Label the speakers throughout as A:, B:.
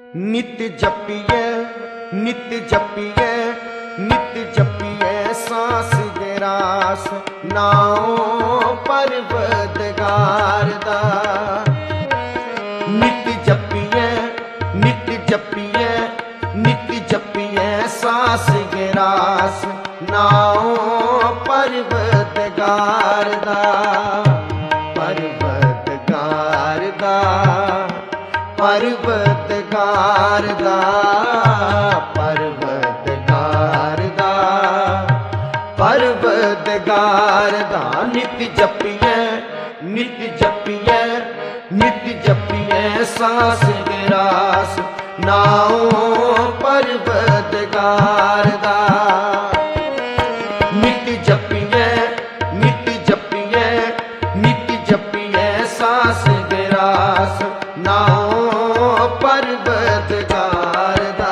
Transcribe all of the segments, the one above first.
A: नित जपिए नित जपिए नित जपिए सांस गिरास नाओ परवदगार दा। नित जपिए नित जपिए नित जपिए सांस गिरास नाओ परवदगार दा। परवदगार दा परवदगार दा परवदगार दा परवदगार दा। नित जपिए नित जपिए नित जपिए सांस गिरास नाओ परवदगार दा। नित जपिए नित जपिए नित जपिए सांस गिरास नाओ परवदगार दा।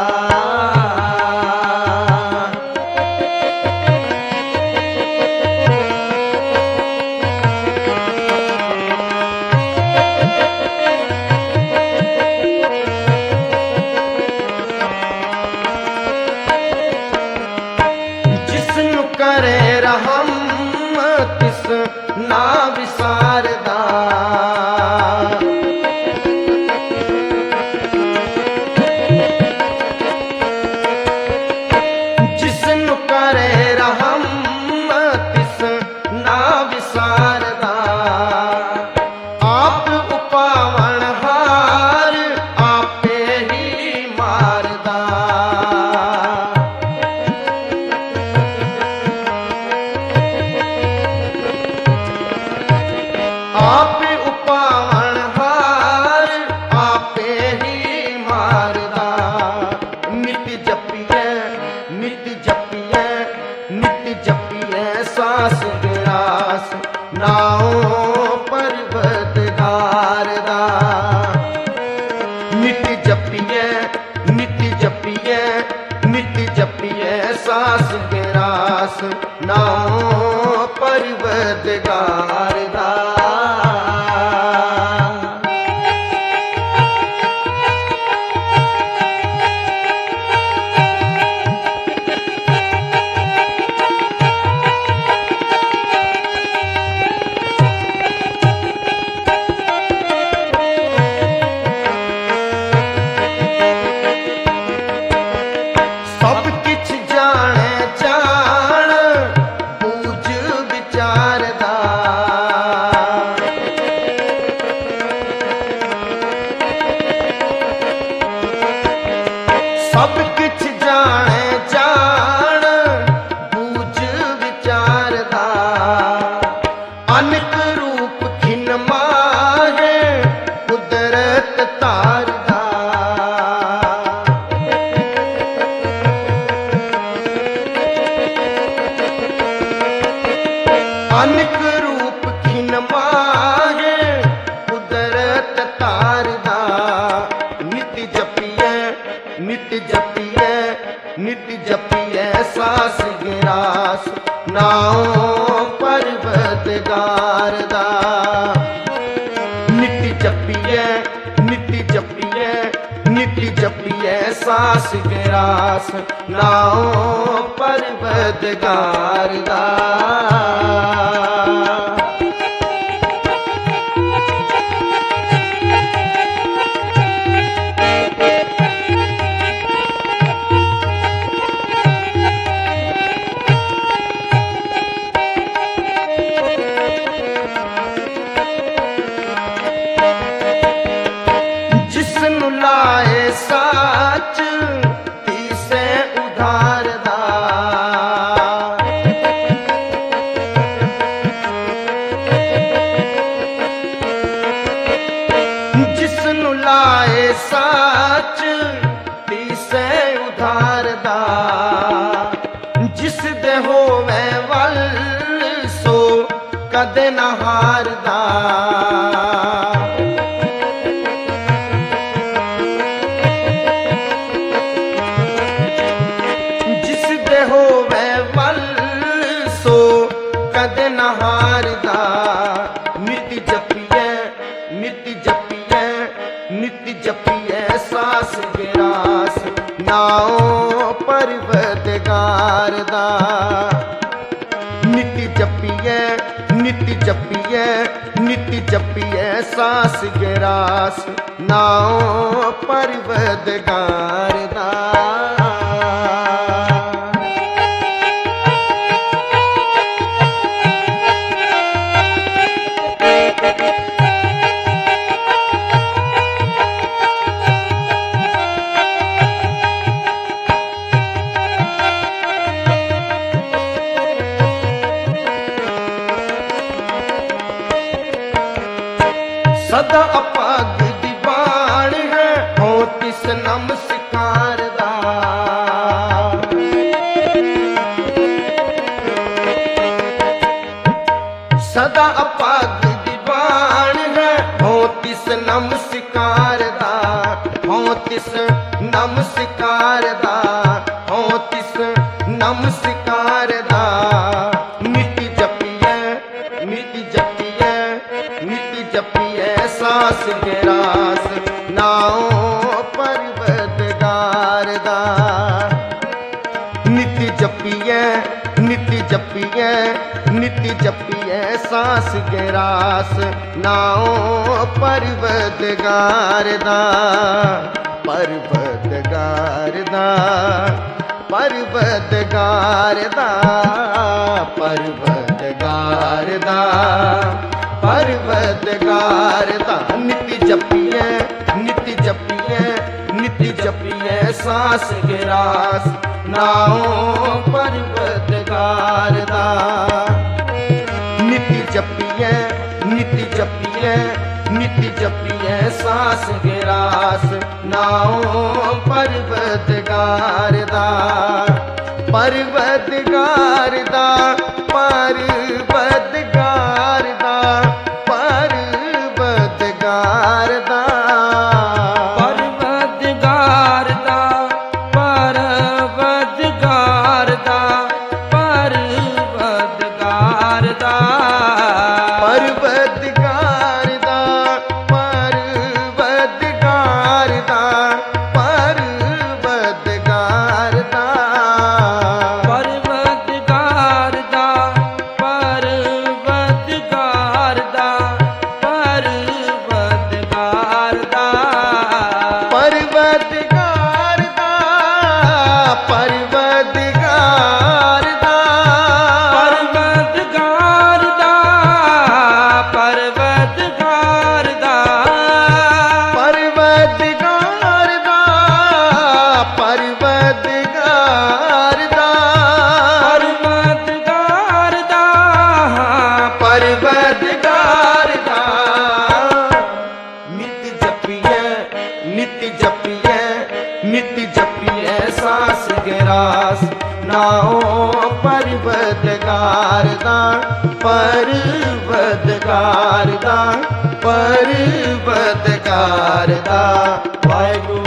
A: जिसनु करे रहम तिस ना विसारदा। जिसनु करे रहम तिस ना विसारदा। आप उपावन हार आपे ही मारदा। आप उपावन हार आपे ही मारदा। नित जपिए नित जपिए नित जपिए सांस गिरास नाओ परवदगार दा। नित जपिए नित जपिए नित जपिए सांस गिरास नाओ परवदगार दा। सब किछ जाने जान बूझ विचारदा। सब किछ जाने जान बूझ विचारदा। अनक रूप खिन माहे कुदरत तारदा। अनक रूप खिन माहे कुदरत तारदा। नित जपिए नित जपिए नित जपिए सांस गिरास नाओ परवदगार दा। नित जपिए नित जपिए नित जपिए सांस गिरास नाओ परवदगार दा। जिसनु लाए साच तीसे उधार दा। जिसनु लाए साच तीसे उधार दा। जिस दे होवे वल सो कदे न हारदा। जिस दे होवे वल सो कदे न हारदा। नित जपिए नित जपिए नित जपिए सांस गिरास ਨਾਉ ਪਰਵਰਦਗਾਰ ਦਾ। ਨਿਤ ਜਪੀਐ ਨਿਤ ਜਪੀਐ ਨਿਤ ਜਪੀਐ ਸਾਸ ਗਿਰਾਸ ਨਾਉ ਪਰਵਰਦਗਾਰ ਦਾ। ਸਦਾ ਅਪਾਗ ਦੀ ਬਾਣ ਹੈ ਹੋ ਤਿਸ ਨਮਸਕਾਰ ਦਾ। ਸਦਾ ਅਪਾਗ ਦੀ ਬਾਣ ਹੈ ਹੋ ਤਿਸ ਨਮਸਕਾਰ ਦਾ। ਹੋ ਤਿਸ ਨਮਸਕਾਰ ਦਾ ਹੋ ਤਿਸ ਨਮਸਕਾਰ ਦਾ। ਨਿਤ ਜਪੀਐ ਨਿਤ ਜਪੀਐ ਨਿਤ ਜਪੀਐ ਸਾਸ ਗਿਰਾਸ ਨਾਉ ਪਰਵਰਦਗਾਰ ਦਾ। ਨਿਤ ਜਪੀਐ ਨਿਤ ਜਪੀਐ ਨਿਤ ਜਪੀਐ ਸਾਸ ਗਿਰਾਸ ਨਾਉ ਪਰਵਰਦਗਾਰ ਦਾ। ਪਰਵਰਦਗਾਰ ਦਾ ਪਰਵਰਦਗਾਰ ਦਾ ਪਰਵਰਦਗਾਰ ਦਾ ਪਰਵਰਦਗਾਰ ਦਾ। ਨਿਤ ਜਪੀਐ ਨਿਤ ਜਪੀਐ ਨਿਤ ਜਪੀਐ ਸਾਸ ਗਿਰਾਸ ਨਾਉ ਪਰਵਰਦਗਾਰ ਦਾ। ਨਿਤ ਜਪੀਐ ਨਿਤ ਜਪੀਐ ਨਿਤ ਜਪੀਐ ਸਾਸ ਗਿਰਾਸ ਨਾਉ ਪਰਵਰਦਗਾਰ ਦਾ। ਪਰਵਰਦਗਾਰ ਦਾ ਪਰਵਰਦਗਾਰ ਦਾ ਪਰਵਰਦਗਾਰ ਦਾ
B: ਪਰਵਰਦਗਾਰ ਦਾ ਪਰਵਰਦਗਾਰ ਦਾ ਪਰਵਰਦਗਾਰ ਦਾ
A: ਪਰਵਰਦਗਾਰ ਦਾ ਪਰਵਰਦਗਾਰ ਦਾ ਪਰਵਰਦਗਾਰ ਦਾ
B: ਪਰਵਰਦਗਾਰ ਦਾ ਪਰਵਰਦਗਾਰ ਦਾ ਪਰਵਰਦਗਾਰ ਦਾ
A: ਪਰਵਰਦਗਾਰ ਦਾ ਪਰਵਰਦਗਾਰ ਦਾ
B: ਪਰਵਰਦਗਾਰ ਦਾ ਪਰਵਰਦਗਾਰ ਦਾ
A: ਪਰਵਰਦਗਾਰ ਦਾ ਪਰਵਰਦਗਾਰ ਦਾ ਪਰਵਰਦਗਾਰ ਦਾ ਨਿਤ ਜਪੀਐ ਨਿਤ ਜਪੀਐ ਨਿਤ ਜਪੀਐ ਸਾਸ ਗਿਰਾਸ ਨਾਉ ਪਰਵਰਦਗਾਰ ਦਾ ਪਰਵਰਦਗਾਰ ਦਾ ਪਰਵਰਦਗਾਰ ਦਾ। ਵਾਹਿਗੁਰੂ